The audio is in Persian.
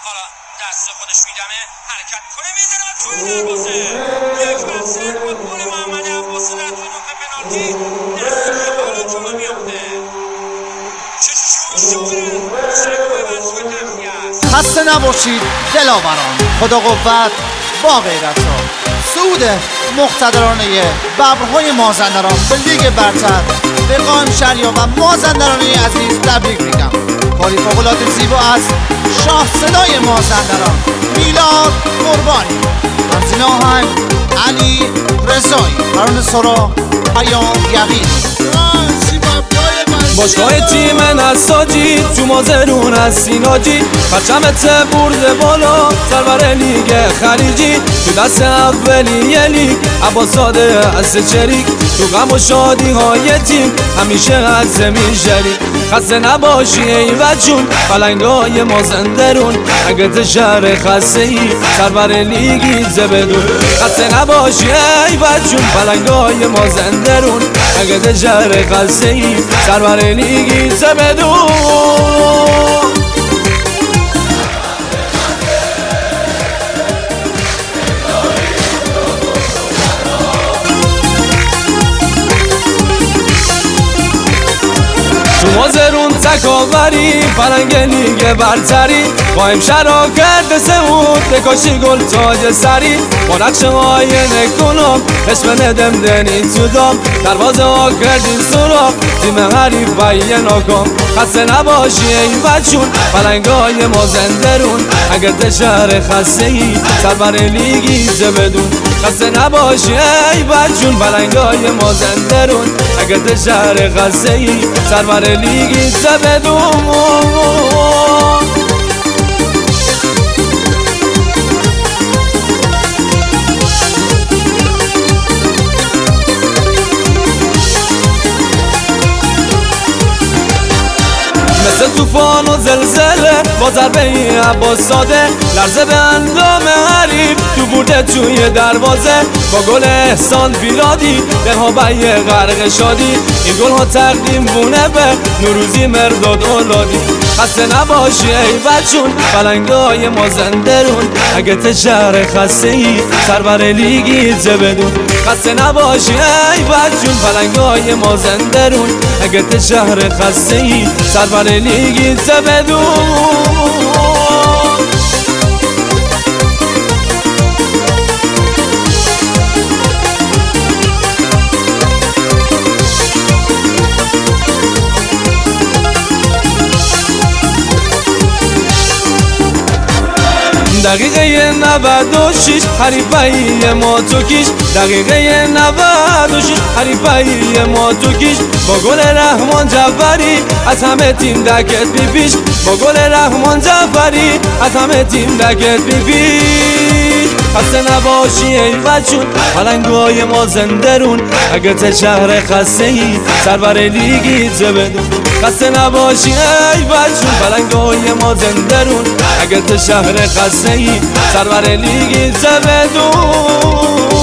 حالا دست خودش میدمه حرکت کنه میزنه و توی دروازه یک مقصد و گل محمد عباسی در توی نقطه پنالتی نتیجه حالا جلو میافته. خسته نباشید دلاوران، خدا قوت با غیرت‌ها. صعود مقتدرانه ببرهای مازندران به لیگ برتر به قائم شهریار و مازندران عزیز تبریک میگم. کاری فوق‌العاده زیبا از شاه صدای مازندران میلاد قربانی، تنظیم آهنگ علی رضایی، قرار سرا پیام یقین. باشگاه تیم نساجی تو مازرون از سیناجی، پرچمت برده بالا سرور لیگ خلیجی، تو دست اولیه لیگ عباس‌زاده از چریک، تو غم و شادی های تیم همیشه از زمین شریک. خسته نباشی ای بچون پلنگای مازندرون، اگه شهر خسته ای سرور لیگی زبدون. خسته نباشی ای بچون پلنگای مازندرون، اگه شهر خسته ای سرور لیگی زبدون. تو مازرون تکاوری پلنگ لیگ برتری، قائم شهرها کرده سمود بکاشی گل تاج سری. با نقشه های نکنم اسم ندم دنی تو دام، دروازه ها کردین سراغ تیم حریف بایه ناکام. خسته نباشی ای بچون پلنگ های مازندرون، اگر ده شهر خسته ای سرور لیگی زبدون. خسته نباشی ای بچون پلنگ های مازندرون، اگر ده شهر خسته ای سرور لیگی زبدون. مثل توفان و زلزله با ضربه ای عباس‌زاده، لرزه به اندام حریف تو برده توی دروازه. با گل احسان بیرادی دلها بیه غرق شادی، این گل ها تقدیم بونه به نوروزی مرداد اولادی. خسته نباشی ای بچون پلنگای مازندرون، اگه ته شهر خسته ای سرور لیگی زبدون. خسته نباشی ای بچون پلنگای مازندرون، اگه ته شهر خسته ای سرور لیگی زبدون. دقیقه 96 حریفای ما تو کیش، دقیقه 96 حریفای ما تو کیش. با گل رحمان جعفری از همه تیم دکت بیپیش، با گل رحمان جعفری از همه تیم دکت بیپیش. خسته نباشی ای بچون پلنگای مازندرون، اگه ته شهر خسته ای سرور لیگی زبدون. خسته نباشی ای بچون پلنگای مازندرون، اگه ته شهر خسته ای سرور لیگی زبدون.